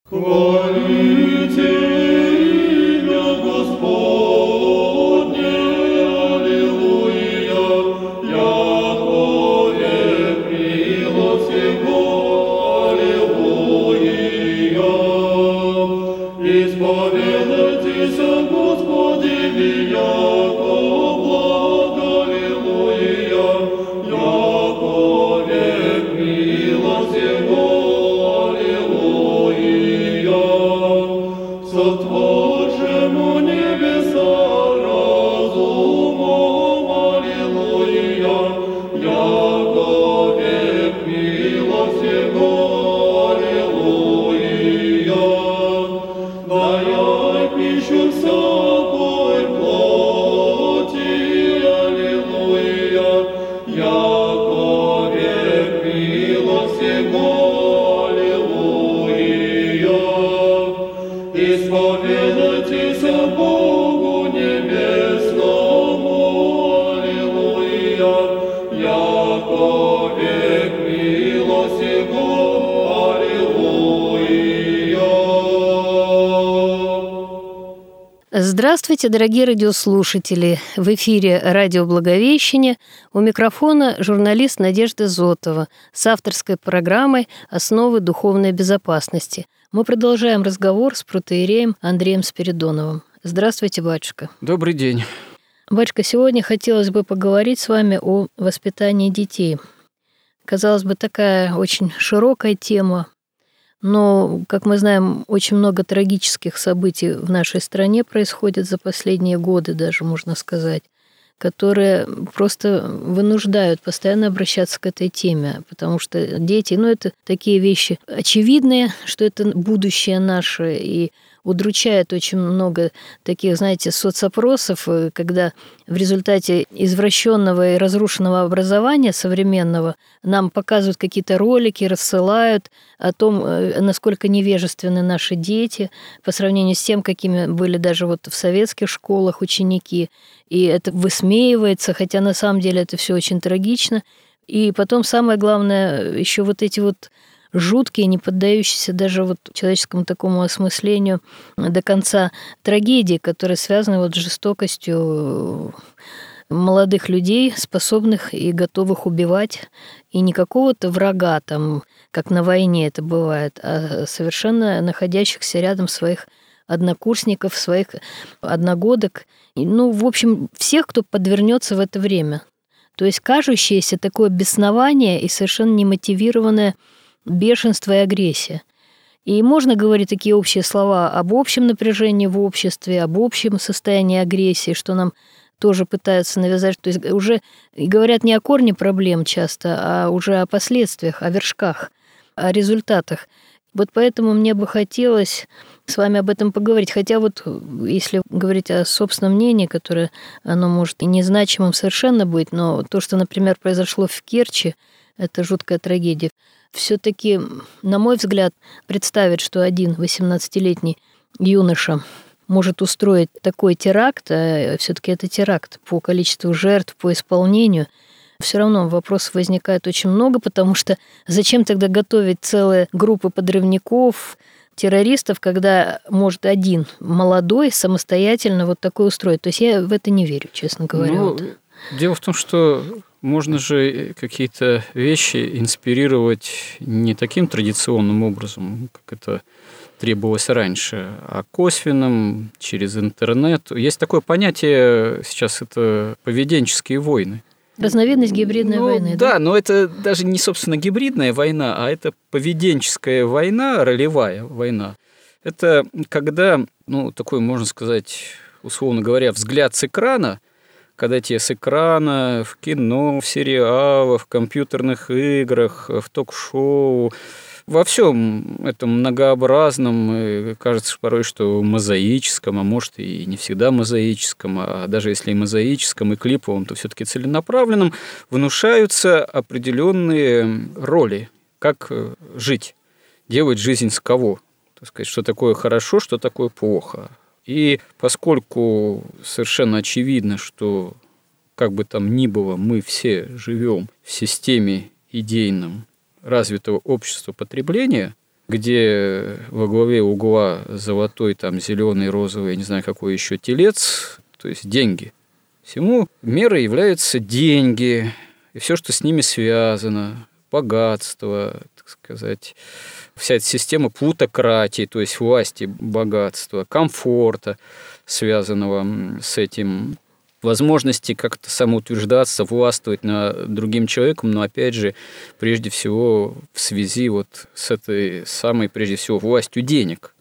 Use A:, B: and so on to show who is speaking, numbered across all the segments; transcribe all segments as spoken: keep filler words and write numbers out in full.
A: Хвалите имя Господне, аллилуйя, якове милость Его, аллилуйя. Исповедайтесь о Господе, Яков благ, аллилуйя, якове милость Его, сотворшему небеса разумом, аллилуйя, якове милость Его, аллилуйя. Даяй пищу всякой плоти, аллилуйя, якове милость Его, исповедайтесь Богу небесному, аллилуйя, якове милость Его, аллилуйя.
B: Здравствуйте, дорогие радиослушатели! В эфире радио «Благовещение». У микрофона журналист Надежда Зотова с авторской программой «Основы духовной безопасности». Мы продолжаем разговор с протоиереем Андреем Спиридоновым. Здравствуйте, батюшка.
C: Добрый день.
B: Батюшка, сегодня хотелось бы поговорить с вами о воспитании детей. Казалось бы, такая очень широкая тема, но, как мы знаем, очень много трагических событий в нашей стране происходит за последние годы, даже можно сказать, которые просто вынуждают постоянно обращаться к этой теме, потому что дети, ну, это такие вещи очевидные, что это будущее наше, и удручает очень много таких, знаете, соцопросов, когда в результате извращенного и разрушенного образования современного нам показывают какие-то ролики, рассылают о том, насколько невежественны наши дети по сравнению с тем, какими были даже вот в советских школах ученики. И это высмеивается, хотя на самом деле это все очень трагично. И потом самое главное, еще вот эти вот жуткие, не поддающиеся даже вот человеческому такому осмыслению до конца трагедии, которые связаны вот с жестокостью молодых людей, способных и готовых убивать, и не какого-то врага, там, как на войне это бывает, а совершенно находящихся рядом своих однокурсников, своих одногодок, ну, в общем, всех, кто подвернется в это время. То есть кажущееся такое беснование и совершенно немотивированное бешенство и агрессия. И можно говорить такие общие слова об общем напряжении в обществе, об общем состоянии агрессии, что нам тоже пытаются навязать. То есть уже говорят не о корне проблем часто, а уже о последствиях, о вершках, о результатах. Вот поэтому мне бы хотелось с вами об этом поговорить. Хотя вот если говорить о собственном мнении, которое, оно может и незначимым совершенно быть, но то, что, например, произошло в Керчи, это жуткая трагедия. Все-таки, на мой взгляд, представить, что один восемнадцатилетний юноша может устроить такой теракт, а все-таки это теракт по количеству жертв, по исполнению, все равно вопросов возникает очень много, потому что зачем тогда готовить целые группы подрывников, террористов, когда может один молодой самостоятельно вот такое устроить? То есть я в это не верю, честно говоря.
C: Ну,
B: вот.
C: Дело в том, что можно же какие-то вещи инспирировать не таким традиционным образом, как это требовалось раньше, а косвенным, через интернет. Есть такое понятие сейчас, это поведенческие войны.
B: Разновидность гибридной
C: ну,
B: войны,
C: да?
B: Да,
C: но это даже не, собственно, гибридная война, а это поведенческая война, ролевая война. Это когда, ну, такой, можно сказать, условно говоря, взгляд с экрана, когда тебе с экрана, в кино, в сериалах, в компьютерных играх, в ток-шоу, во всем этом многообразном, кажется порой, что мозаическом, а может и не всегда мозаическом, а даже если и мозаическом, и клиповом, то все-таки целенаправленном, внушаются определенные роли, как жить, делать жизнь с кого, так сказать, что такое хорошо, что такое плохо. И поскольку совершенно очевидно, что как бы там ни было, мы все живем в системе идейном развитого общества потребления, где во главе угла золотой, там, зеленый, розовый, я не знаю, какой еще телец, то есть деньги. Всему мерой являются деньги и все, что с ними связано, богатство, так сказать, вся эта система плутократии, то есть власти, богатства, комфорта, связанного с этим, возможности как-то самоутверждаться, властвовать над другим человеком, но, опять же, прежде всего в связи вот с этой самой, прежде всего, властью денег.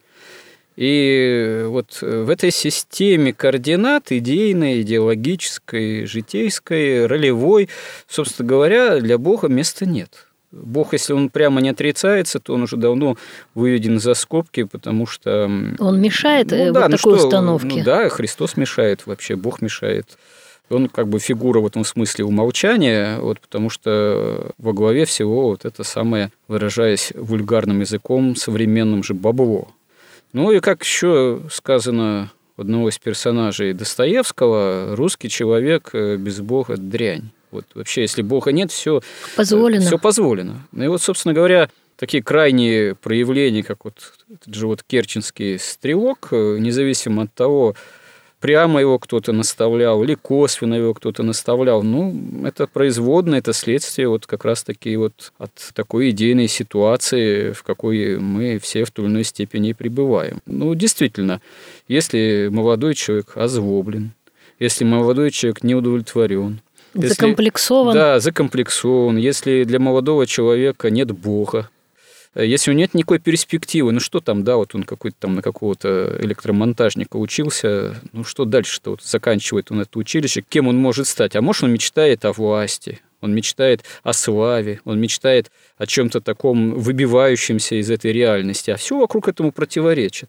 C: И вот в этой системе координат идейной, идеологической, житейской, ролевой, собственно говоря, для Бога места нет. Бог, если он прямо не отрицается, то он уже давно выведен за скобки, потому что...
B: Он мешает
C: ну,
B: вот
C: да,
B: такой
C: ну что,
B: установке?
C: Ну да, Христос мешает вообще, Бог мешает. Он как бы фигура в этом смысле умолчания, вот, потому что во главе всего вот это самое, выражаясь вульгарным языком, современным же бабло. Ну и как еще сказано у одного из персонажей Достоевского, русский человек без Бога – дрянь. Вот вообще, если Бога нет, все позволено. Все позволено. И вот, собственно говоря, такие крайние проявления, как вот этот же вот керченский стрелок, независимо от того, прямо его кто-то наставлял или косвенно его кто-то наставлял, ну, это производное, это следствие вот как раз-таки вот от такой идейной ситуации, в какой мы все в той или иной степени пребываем. Ну, действительно, если молодой человек озлоблен, если молодой человек не удовлетворен, если,
B: закомплексован.
C: Да, закомплексован. Если для молодого человека нет Бога, если у него нет никакой перспективы, ну что там, да, вот он какой-то там на какого-то электромонтажника учился, ну что дальше-то, вот заканчивает он это училище, кем он может стать? А может, он мечтает о власти, он мечтает о славе, он мечтает о чем-то таком выбивающемся из этой реальности, а все вокруг этому противоречит.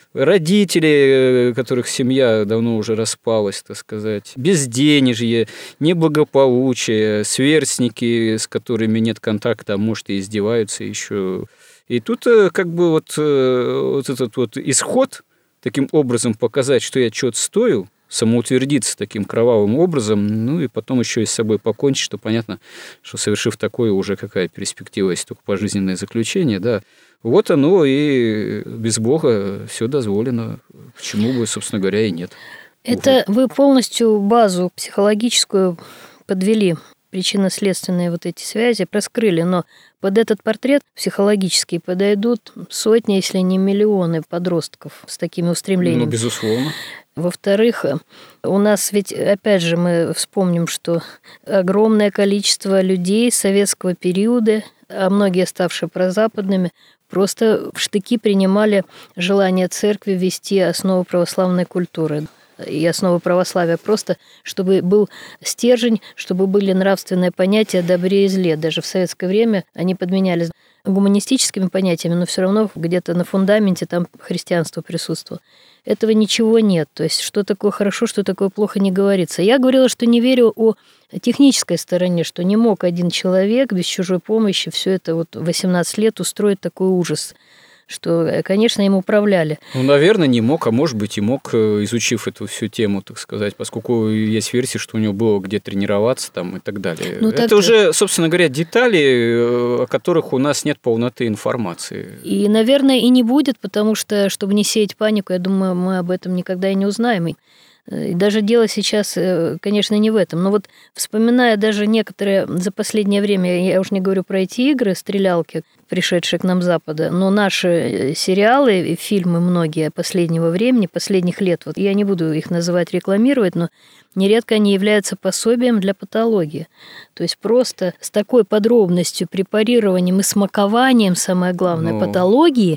C: Родители, которых семья давно уже распалась, так сказать, безденежье, неблагополучие, сверстники, с которыми нет контакта, а может, и издеваются еще. И тут как бы вот, вот этот вот исход, таким образом показать, что я что-то стою, самоутвердиться таким кровавым образом, ну и потом еще и с собой покончить, что понятно, что совершив такое, уже какая перспектива, если только пожизненное заключение, да. Вот оно и без Бога все дозволено, почему бы, собственно говоря, и нет.
B: Это вы полностью базу психологическую подвели, причинно-следственные вот эти связи проскрыли, но под этот портрет психологический подойдут сотни, если не миллионы подростков с такими устремлениями.
C: Ну, безусловно.
B: Во-вторых, у нас ведь, опять же, мы вспомним, что огромное количество людей советского периода, а многие ставшие прозападными, просто в штыки принимали желание церкви ввести основу православной культуры и основы православия, просто чтобы был стержень, чтобы были нравственные понятия о добре и зле. Даже в советское время они подменялись гуманистическими понятиями, но все равно где-то на фундаменте там христианство присутствовало. Этого ничего нет. То есть, что такое хорошо, что такое плохо, не говорится. Я говорила, что не верю о технической стороне, что не мог один человек без чужой помощи все это вот восемнадцать лет устроить такой ужас, что, конечно, им управляли.
C: Ну, наверное, не мог, а может быть и мог, изучив эту всю тему, так сказать, поскольку есть версия, что у него было где тренироваться там и так далее. Ну, это так... уже, собственно говоря, детали, о которых у нас нет полноты информации.
B: И, наверное, и не будет, потому что, чтобы не сеять панику, я думаю, мы об этом никогда и не узнаем. И даже дело сейчас, конечно, не в этом. Но вот вспоминая даже некоторые за последнее время, я уж не говорю про эти игры, стрелялки, пришедшие к нам с Запада, но наши сериалы, фильмы многие последнего времени, последних лет, вот я не буду их называть, рекламировать, но нередко они являются пособием для патологии. То есть просто с такой подробностью, препарированием и смакованием, самое главное, но... патологии,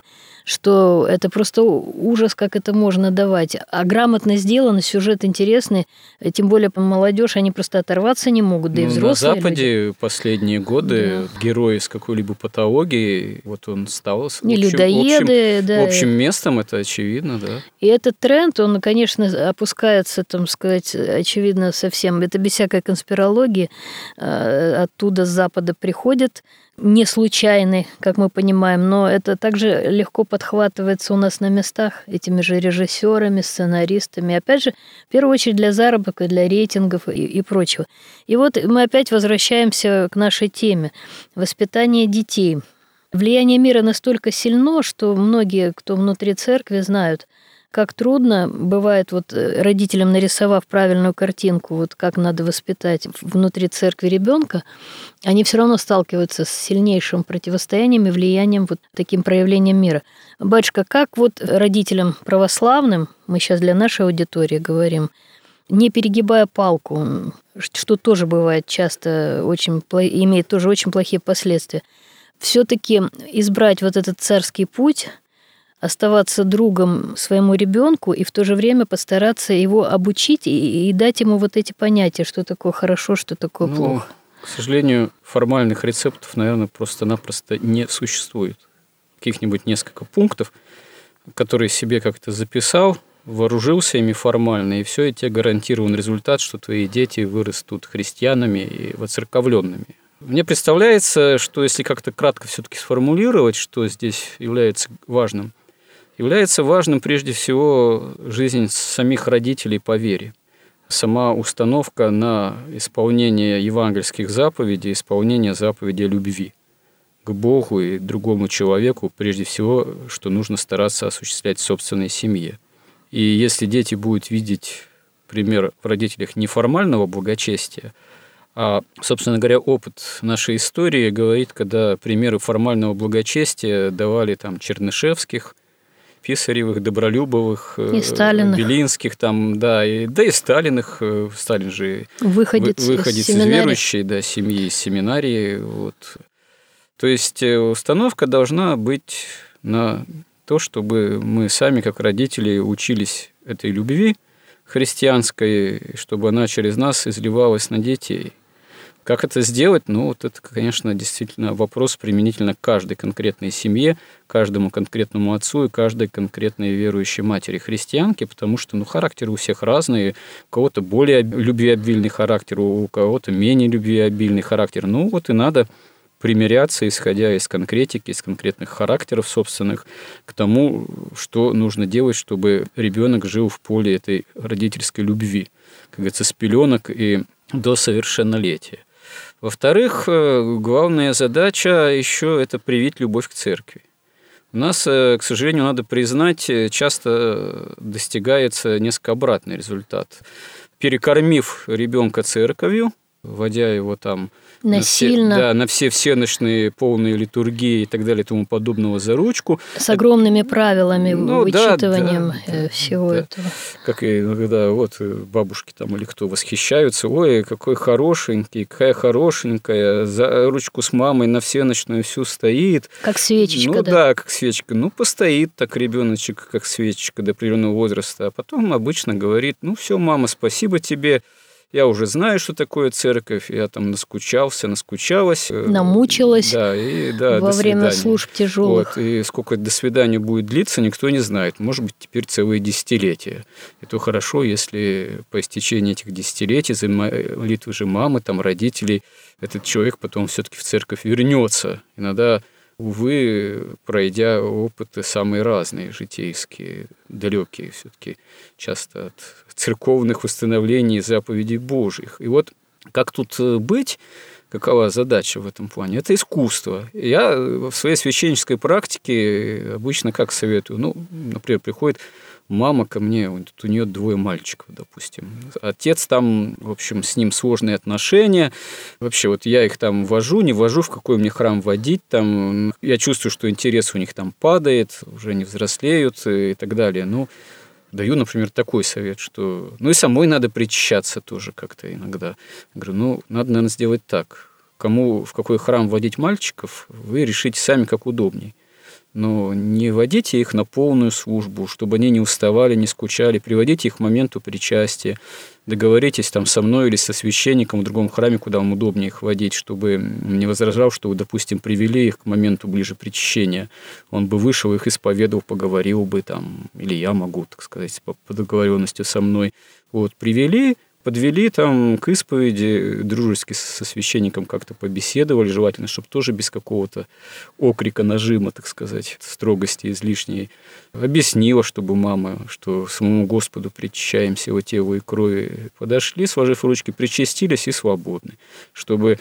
B: что это просто ужас, как это можно давать. А грамотно сделано, сюжет интересный, тем более молодежь, они просто оторваться не могут, да и взрослые.
C: На Западе
B: люди.
C: Последние годы да. Герой с какой-либо патологией, вот он стал
B: не
C: общим,
B: людоеды,
C: общим,
B: да.
C: общим местом, это очевидно, да.
B: И этот тренд, он, конечно, опускается, там сказать, очевидно, совсем. Это без всякой конспирологии. Оттуда с Запада приходит. Не случайный, как мы понимаем, но это также легко подхватывается у нас на местах этими же режиссерами, сценаристами. Опять же, в первую очередь для заработка, для рейтингов и, и прочего. И вот мы опять возвращаемся к нашей теме – воспитание детей. Влияние мира настолько сильно, что многие, кто внутри церкви, знают, как трудно бывает вот родителям, нарисовав правильную картинку, вот как надо воспитать внутри церкви ребенка, они все равно сталкиваются с сильнейшим противостоянием и влиянием вот таким проявлением мира. Батюшка, как вот родителям православным, мы сейчас для нашей аудитории говорим, не перегибая палку, что тоже бывает часто, очень, имеет тоже очень плохие последствия, все-таки избрать вот этот царский путь, оставаться другом своему ребенку и в то же время постараться его обучить и, и дать ему вот эти понятия, что такое хорошо, что такое
C: ну,
B: плохо.
C: К сожалению, формальных рецептов, наверное, просто-напросто не существует. Каких-нибудь несколько пунктов, которые себе как-то записал, вооружился ими формально, и все, и тебе гарантирован результат, что твои дети вырастут христианами и воцерковленными. Мне представляется, что если как-то кратко все-таки сформулировать, что здесь является важным, является важным прежде всего жизнь самих родителей по вере. Сама установка на исполнение евангельских заповедей, исполнение заповедей любви к Богу и другому человеку, прежде всего, что нужно стараться осуществлять в собственной семье. И если дети будут видеть пример в родителях неформального благочестия, а, собственно говоря, опыт нашей истории говорит, когда примеры формального благочестия давали там Чернышевских, Писаревых, Добролюбовых,
B: и Сталиных.
C: Белинских, там, да, и, да и Сталиных. Сталин же
B: выходец,
C: выходец из, из верующей да, семьи, из семинарии. Вот. То есть установка должна быть на то, чтобы мы сами, как родители, учились этой любви христианской, чтобы она через нас изливалась на детей. Как это сделать? Ну, вот это, конечно, действительно вопрос применительно к каждой конкретной семье, каждому конкретному отцу и каждой конкретной верующей матери христианки, потому что, ну, характеры у всех разные, у кого-то более любвеобильный характер, у кого-то менее любвеобильный характер. Ну, вот и надо примиряться, исходя из конкретики, из конкретных характеров собственных, к тому, что нужно делать, чтобы ребенок жил в поле этой родительской любви, как говорится, с пеленок и до совершеннолетия. Во-вторых, главная задача еще это привить любовь к церкви. У нас, к сожалению, надо признать, часто достигается несколько обратный результат. Перекормив ребенка церковью, вводя его там
B: насильно,
C: на все, да, на все всеночные полные литургии и так далее и тому подобного за ручку.
B: С огромными правилами, ну, вычитыванием
C: да, да,
B: всего
C: да.
B: этого.
C: Как и иногда вот бабушки там или кто восхищаются, ой, какой хорошенький, какая хорошенькая, за ручку с мамой на всеночную всю стоит.
B: Как свечечка,
C: ну,
B: да.
C: да, как свечка. Ну, постоит так ребеночек, как свечечка до определенного возраста, а потом обычно говорит, ну, все, мама, спасибо тебе. Я уже знаю, что такое церковь, я там наскучался, наскучалась.
B: Намучилась
C: да, и, да,
B: во время служб тяжелых.
C: Вот, и сколько до свидания будет длиться, никто не знает. Может быть, теперь целые десятилетия. И то хорошо, если по истечении этих десятилетий за молитвы же мамы, там, родителей, этот человек потом все-таки в церковь вернется. Иногда, увы, пройдя опыты самые разные, житейские, далекие все-таки часто от церковных установлений заповедей Божьих. И вот как тут быть, какова задача в этом плане? Это искусство. Я в своей священнической практике обычно как советую? Ну, например, приходит мама ко мне, вот у нее двое мальчиков, допустим. Отец там, в общем, с ним сложные отношения. Вообще, вот я их там вожу, не вожу, в какой мне храм водить. Там, я чувствую, что интерес у них там падает, уже не взрослеют и так далее. Ну, даю, например, такой совет, что... Ну, и самой надо причащаться тоже как-то иногда. Я говорю, ну, надо, наверное, сделать так. Кому в какой храм водить мальчиков, вы решите сами, как удобней. Но не вводите их на полную службу, чтобы они не уставали, не скучали. Приводите их к моменту причастия. Договоритесь там со мной или со священником в другом храме, куда вам удобнее их водить, чтобы не возражал, что вы, допустим, привели их к моменту ближе причащения. Он бы вышел, их исповедовал, поговорил бы там, или я могу, так сказать, по, по договоренности со мной. Вот, привели, подвели там к исповеди, дружески со священником как-то побеседовали, желательно, чтобы тоже без какого-то окрика, нажима, так сказать, строгости излишней. Объяснила, чтобы мама, что самому Господу причащаемся его телу и крови. Подошли, сложив ручки, причастились и свободны. Чтобы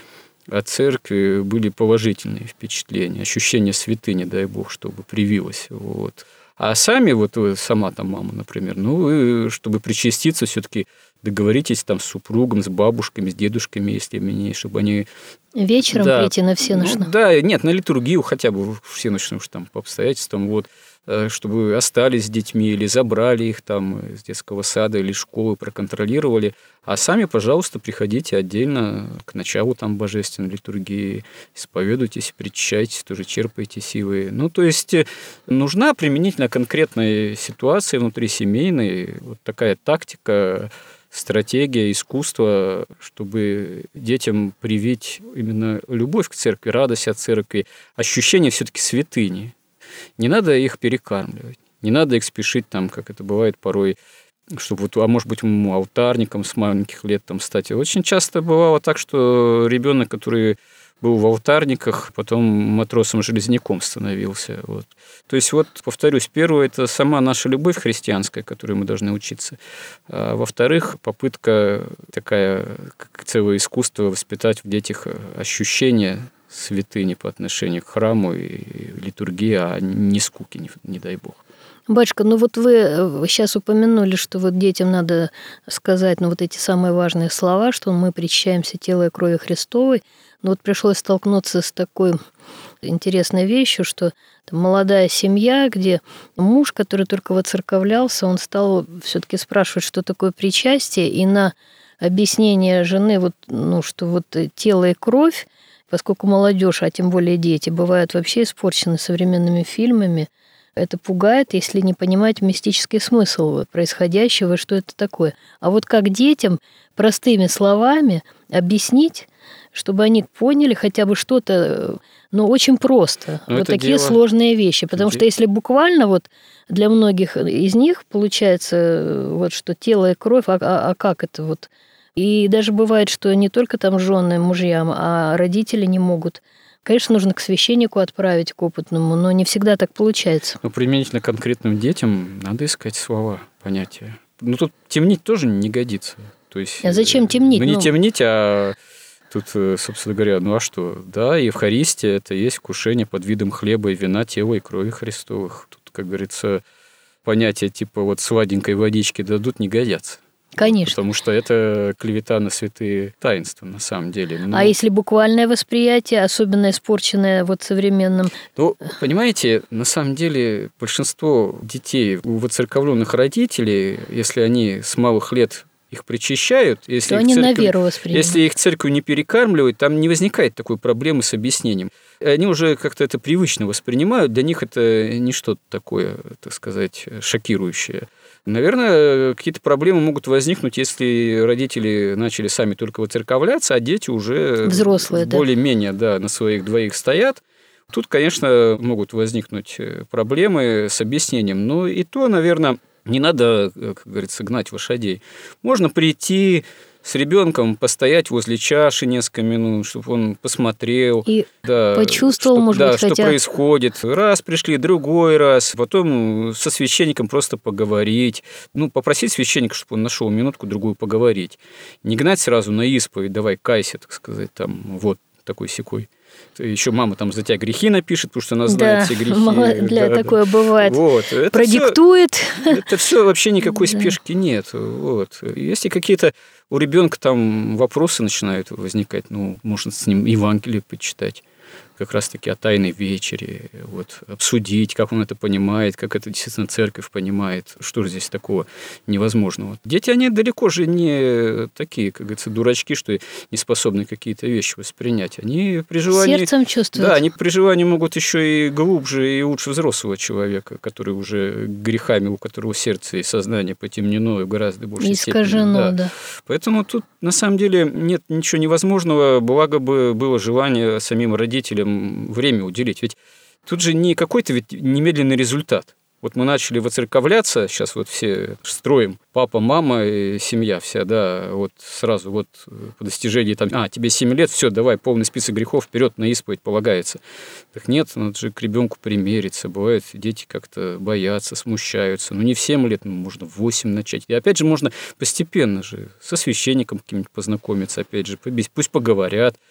C: от церкви были положительные впечатления, ощущение святыни, дай Бог, чтобы привилось. Вот. А сами, вот вы, сама там мама, например, ну, вы, чтобы причаститься, все-таки договоритесь там с супругом, с бабушками, с дедушками, если менее, чтобы они...
B: Вечером
C: да,
B: прийти на всенощную?
C: Ну, да, нет, на литургию хотя бы всенощную, уж там по обстоятельствам, вот, чтобы остались с детьми или забрали их там из детского сада или школы, проконтролировали. А сами, пожалуйста, приходите отдельно к началу там божественной литургии, исповедуйтесь, причащайтесь, тоже черпайте силы. Ну, то есть нужна применительно конкретной ситуации внутрисемейной вот такая тактика, стратегия, искусство, чтобы детям привить именно любовь к церкви, радость от церкви, ощущение все-таки святыни. Не надо их перекармливать, не надо их спешить, там, как это бывает порой, чтобы вот, а может быть, алтарником с маленьких лет там стать. Очень часто бывало так, что ребенок, который был в алтарниках, потом матросом-железняком становился. Вот. То есть, вот, повторюсь, первое – это сама наша любовь христианская, которой мы должны учиться. А во-вторых, попытка такая, как целое искусство, воспитать в детях ощущение святыни по отношению к храму и литургии, а не скуки, не, не дай Бог.
B: Батюшка, ну вот вы сейчас упомянули, что вот детям надо сказать, ну вот эти самые важные слова, что мы причащаемся тела и крови Христовой. Но вот пришлось столкнуться с такой интересной вещью, что там молодая семья, где муж, который только воцерковлялся, он стал все-таки спрашивать, что такое причастие, и на объяснение жены, вот, ну, что вот тело и кровь, поскольку молодежь, а тем более дети, бывают вообще испорчены современными фильмами, это пугает, если не понимать мистический смысл происходящего, что это такое. А вот как детям простыми словами объяснить, чтобы они поняли хотя бы что-то, но очень просто. Но вот такие дело... сложные вещи. Потому это... что если буквально вот для многих из них получается, вот, что тело и кровь, а, а, а как это вот? И даже бывает, что не только там жены, мужьям, а родители не могут. Конечно, нужно к священнику отправить, к опытному, но не всегда так получается.
C: Но применительно к конкретным детям надо искать слова, понятия. Ну, тут темнить тоже не годится. То есть,
B: а зачем темнить?
C: Ну, не ну... темнить, а тут, собственно говоря, ну а что? Да, Евхаристия – это есть вкушение под видом хлеба и вина, тела и крови Христовых. Тут, как говорится, понятия типа вот сладенькой водички дадут не годятся.
B: Конечно.
C: Потому что это клевета на святые таинства, на самом деле. Ну,
B: а если буквальное восприятие, особенно испорченное вот современным...
C: Ну, понимаете, на самом деле большинство детей у воцерковленных родителей, если они с малых лет их причащают, если,
B: то
C: их,
B: они
C: церковь,
B: на веру воспринимают.
C: Если их церковь не перекармливает, там не возникает такой проблемы с объяснением. Они уже как-то это привычно воспринимают, для них это не что-то такое, так сказать, шокирующее. Наверное, какие-то проблемы могут возникнуть, если родители начали сами только воцерковляться, а дети уже
B: взрослые,
C: более-менее да, на своих двоих стоят. Тут, конечно, могут возникнуть проблемы с объяснением, но и то, наверное, не надо, как говорится, гнать лошадей. Можно прийти с ребенком, постоять возле чаши несколько минут, чтобы он посмотрел.
B: И
C: да,
B: почувствовал,
C: что,
B: может
C: да,
B: быть,
C: что
B: хотя...
C: происходит. Раз пришли, другой раз. Потом со священником просто поговорить. Ну, попросить священника, чтобы он нашел минутку-другую поговорить. Не гнать сразу на исповедь, давай кайся, так сказать, там, вот такой-сякой. Еще мама там за тебя грехи напишет, потому что она знает
B: да,
C: все грехи.
B: Мало, для
C: да,
B: такое
C: да.
B: бывает.
C: Вот. Это
B: продиктует.
C: Все, это все вообще никакой спешки нет. Вот. Если какие-то у ребенка там вопросы начинают возникать, ну, можно с ним Евангелие почитать, как раз-таки о Тайной вечере, вот, обсудить, как он это понимает, как это действительно церковь понимает, что же здесь такого невозможного. Дети, они далеко же не такие, как говорится, дурачки, что не способны какие-то вещи воспринять. Они при желании...
B: Сердцем чувствуют.
C: Да, они при желании могут еще и глубже, и лучше взрослого человека, который уже грехами, у которого сердце и сознание потемнено и гораздо больше
B: искажено,
C: да.
B: да.
C: Поэтому тут, на самом деле, нет ничего невозможного, благо бы было желание самим родителям время уделить. Ведь тут же не какой-то ведь немедленный результат. Вот мы начали воцерковляться, сейчас вот все строим, папа, мама и семья вся, да, вот сразу вот по достижении там, а, тебе семь лет, все, давай, полный список грехов, вперед на исповедь полагается. Так нет, надо же к ребенку примериться, бывает, дети как-то боятся, смущаются, ну не в семь лет, ну, можно в восемь начать. И опять же можно постепенно же со священником каким-нибудь познакомиться, опять же, пусть поговорят.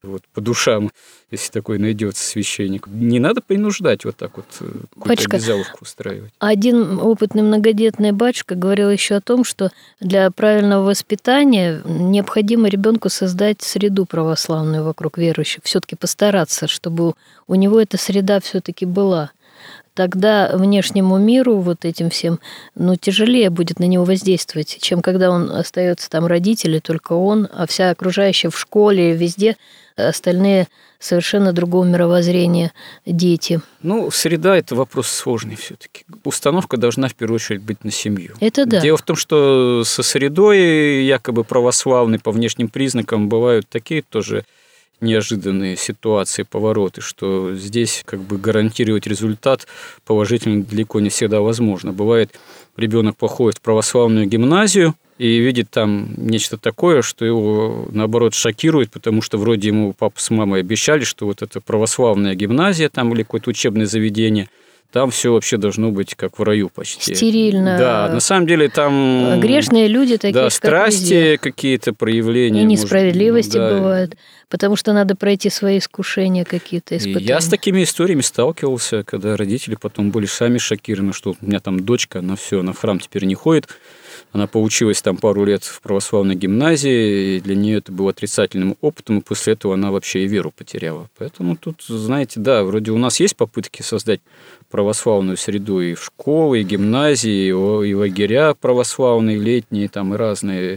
C: вот по душам, если такой найдется священник. Не надо принуждать вот так вот какую-то обязаловку устраивать.
B: Один опытный многодетный батюшка говорил еще о том, что для правильного воспитания необходимо ребенку создать среду православную вокруг верующих, все-таки постараться, чтобы у него эта среда все-таки была. Тогда внешнему миру, вот этим всем, ну, тяжелее будет на него воздействовать, чем когда он остается там родители, только он, а вся окружающая в школе, везде остальные совершенно другого мировоззрения дети.
C: Ну, среда – это вопрос сложный все-таки. Установка должна в первую очередь быть на семью.
B: Это да.
C: Дело в том, что со средой якобы православной по внешним признакам бывают такие тоже неожиданные ситуации, повороты, что здесь как бы гарантировать результат положительный далеко не всегда возможно. Бывает, ребенок походит в православную гимназию и видит там нечто такое, что его, наоборот, шокирует, потому что вроде ему папа с мамой обещали, что вот это православная гимназия там или какое-то учебное заведение, там все вообще должно быть как в раю почти.
B: Стерильно.
C: Да, на самом деле там...
B: Грешные люди такие,
C: да,
B: как
C: страсти
B: везде.
C: Какие-то проявления.
B: И несправедливости
C: может, да.
B: бывают, потому что надо пройти свои искушения какие-то, испытания.
C: И я с такими историями сталкивался, когда родители потом были сами шокированы, что у меня там дочка, она все, она в храм теперь не ходит, она поучилась там пару лет в православной гимназии, и для нее это было отрицательным опытом, и после этого она вообще и веру потеряла. Поэтому тут, знаете, да, вроде у нас есть попытки создать православную среду и в школы, и гимназии, и лагеря православные, летние там и разные,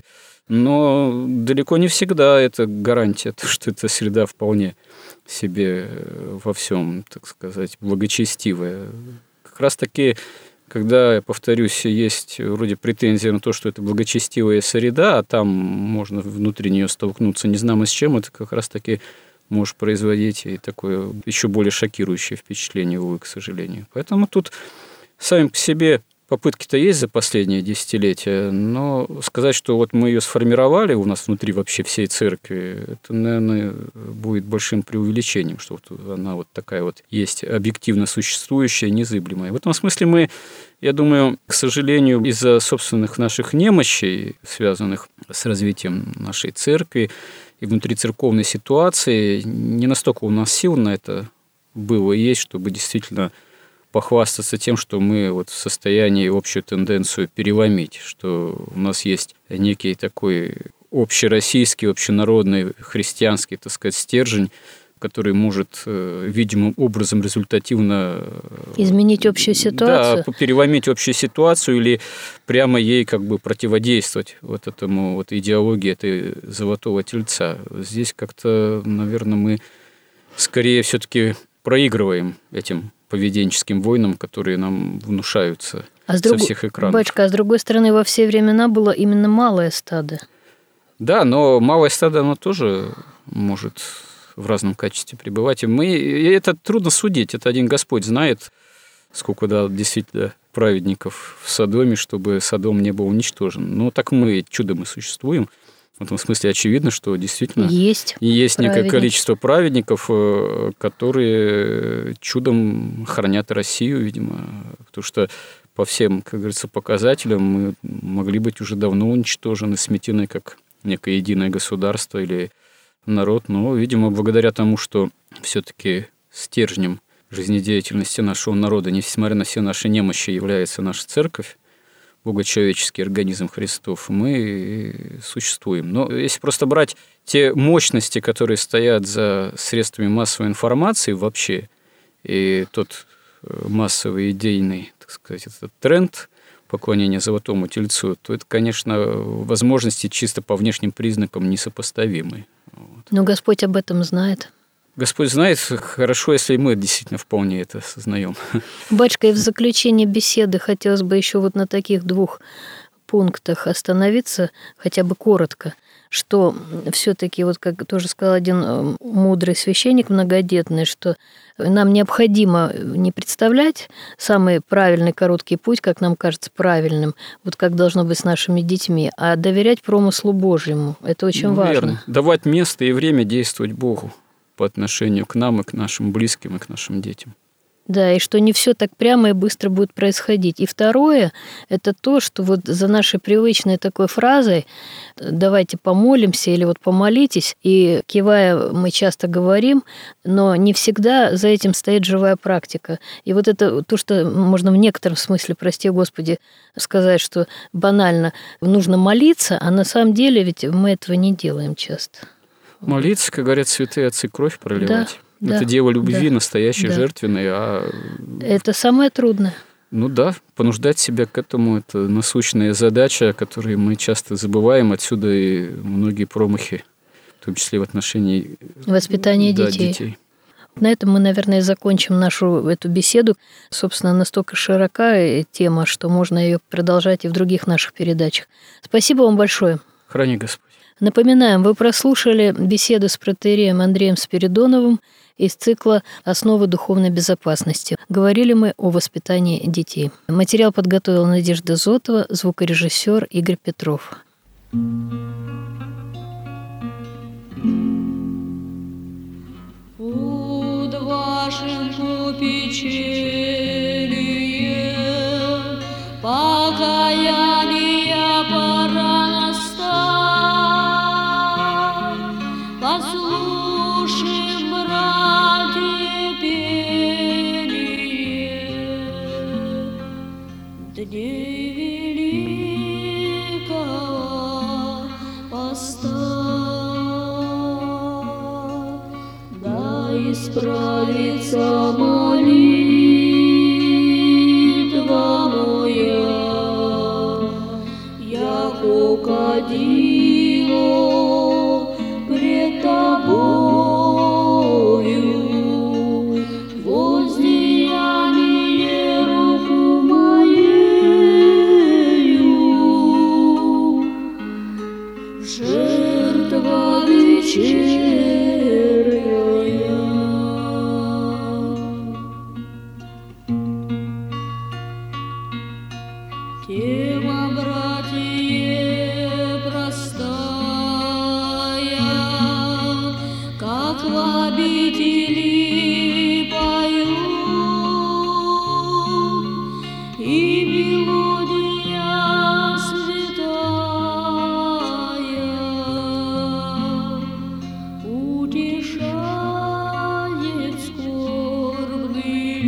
C: но далеко не всегда это гарантия, что эта среда вполне себе во всем, так сказать, благочестивая. Как раз таки, когда, я повторюсь, есть вроде претензия на то, что это благочестивая среда, а там можно внутри нее столкнуться не знамо с чем, это как раз таки может производить и такое еще более шокирующее впечатление, увы, к сожалению. Поэтому тут сами по себе попытки-то есть за последние десятилетия, но сказать, что вот мы ее сформировали у нас внутри вообще всей церкви, это, наверное, будет большим преувеличением, что вот она вот такая вот есть объективно существующая, незыблемая. В этом смысле мы, я думаю, к сожалению, из-за собственных наших немощей, связанных с развитием нашей церкви и внутрицерковной ситуации, не настолько у нас сил на это было и есть, чтобы действительно похвастаться тем, что мы вот в состоянии общую тенденцию переломить, что у нас есть некий такой общероссийский, общенародный, христианский, так сказать, стержень, который может видимым образом результативно
B: изменить общую ситуацию.
C: Да, переломить общую ситуацию или прямо ей как бы противодействовать вот этому вот идеологии этой золотого тельца. Здесь как-то, наверное, мы скорее все-таки проигрываем этим поведенческим войнам, которые нам внушаются
B: а
C: со
B: друг...
C: всех экранов.
B: Батюшка, а с другой стороны, во все времена было именно малое стадо.
C: Да, но малое стадо, оно тоже может в разном качестве пребывать. И мы... и это трудно судить, это один Господь знает, сколько, да, действительно праведников в Содоме, чтобы Содом не был уничтожен. Но так мы чудом и существуем. В этом смысле очевидно, что действительно
B: есть,
C: есть некое количество праведников, которые чудом хранят Россию, видимо, потому что по всем, как говорится, показателям мы могли быть уже давно уничтожены, сметены как некое единое государство или народ, но, видимо, благодаря тому, что все-таки стержнем жизнедеятельности нашего народа, несмотря на все наши немощи, является наша церковь, богочеловеческий организм Христов, мы существуем. Но если просто брать те мощности, которые стоят за средствами массовой информации вообще, и тот массовый идейный, так сказать, этот тренд поклонения золотому тельцу, то это, конечно, возможности чисто по внешним признакам несопоставимы. Вот.
B: Но Господь об этом знает.
C: Господь знает, хорошо, если мы действительно вполне это осознаем.
B: Батюшка, и в заключение беседы хотелось бы еще вот на таких двух пунктах остановиться, хотя бы коротко, что все-таки, вот как тоже сказал один мудрый священник многодетный, что нам необходимо не представлять самый правильный короткий путь, как нам кажется правильным, вот как должно быть с нашими детьми, а доверять промыслу Божьему. Это очень
C: ну,
B: важно.
C: Верно. Давать место и время действовать Богу по отношению к нам и к нашим близким, и к нашим детям.
B: Да, и что не все так прямо и быстро будет происходить. И второе, это то, что вот за нашей привычной такой фразой «давайте помолимся» или вот «помолитесь», и кивая мы часто говорим, но не всегда за этим стоит живая практика. И вот это то, что можно в некотором смысле, прости Господи, сказать, что банально нужно молиться, а на самом деле ведь мы этого не делаем часто.
C: Молиться, как говорят святые отцы, кровь проливать.
B: Да,
C: это
B: да,
C: дело любви,
B: да,
C: настоящей,
B: да.
C: жертвенной. А...
B: Это самое трудное.
C: Ну да, понуждать себя к этому – это насущная задача, о которой мы часто забываем. Отсюда и многие промахи, в том числе в отношении
B: воспитания
C: да,
B: детей.
C: детей.
B: На этом мы, наверное, закончим нашу эту беседу. Собственно, настолько широка тема, что можно ее продолжать и в других наших передачах. Спасибо вам большое.
C: Храни Господь.
B: Напоминаем, вы прослушали беседу с протоиереем Андреем Спиридоновым из цикла «Основы духовной безопасности». Говорили мы о воспитании детей. Материал подготовила Надежда Зотова, звукорежиссер Игорь Петров.
D: Под вашим попечением покаяния пора настать. Послушаем, братья, пение дней великого поста. Да исправится молитва моя, яко кадило пред тобою, воздаяние руку моею, жертва вечерняя. Тема, братья, простая, как в обители поют, и мелодия святая утешает скорбный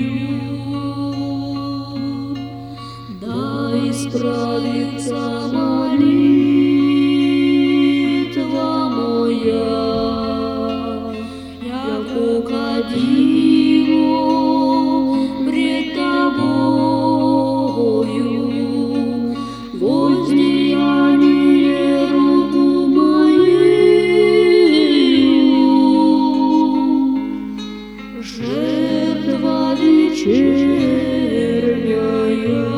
D: люд. Да исправится молитва моя, яко кадило пред тобою, воздаяние руку моею, жертва вечерняя.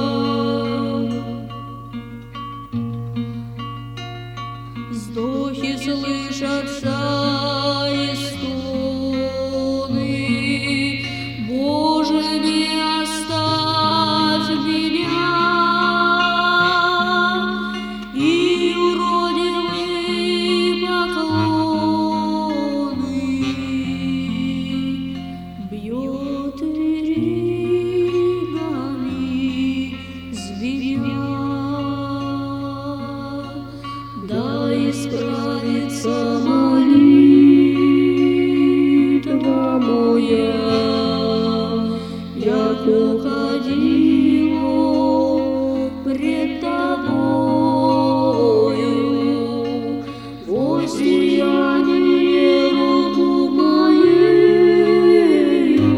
D: Вздохи слышатся и стоны, Боже, не оставь меня, и уродливые поклоны бьет веригами звеня. Да исправится молитва моя, яко кадило пред тобою, воздаяние руку моею,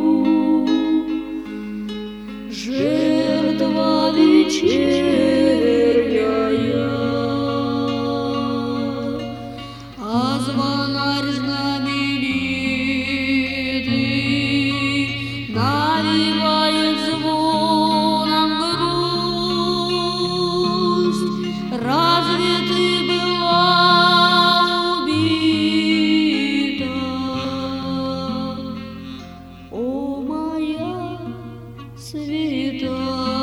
D: жертва вечерняя. А звонарь знаменитый навевает звоном грусть. Разве ты была убита, о моя святая?